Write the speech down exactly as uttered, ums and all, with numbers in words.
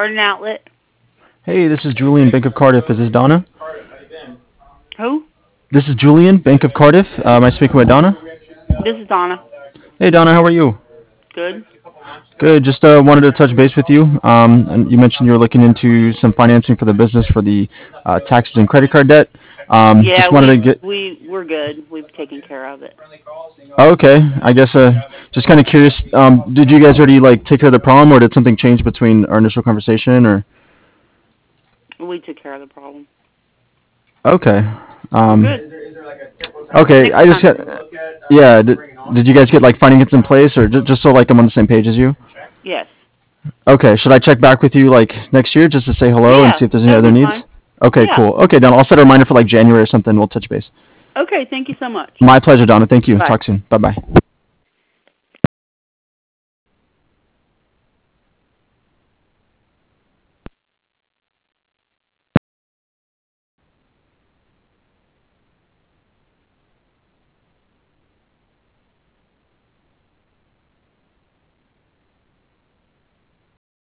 Garden Outlet. Hey, this is Julian, Bank of Cardiff. Is this Donna? Who? This is Julian, Bank of Cardiff. Uh, am I speaking with Donna? This is Donna. Hey, Donna, how are you? Good. Good. Just uh, wanted to touch base with you. Um, and you mentioned you were looking into some financing for the business for the uh, taxes and credit card debt. Um, Yeah, just wanted we to get. we we're good. We've taken care of it. Oh, okay. I guess uh, just kind of curious. Um, did you guys already like take care of the problem, or did something change between our initial conversation, or? We took care of the problem. Okay. Um, Good. okay. I Next just got. time. Yeah. Did, did you guys get like financing in place, or just, just so like I'm on the same page as you? Yes. Okay. Should I check back with you like next year just to say hello and Yeah, see if there's any that'll other be needs? fine. Okay. Yeah. Cool. Okay, Donna. I'll set a reminder for like January or something. We'll touch base. Okay. Thank you so much. My pleasure, Donna. Thank you. Bye. Talk soon. Bye bye.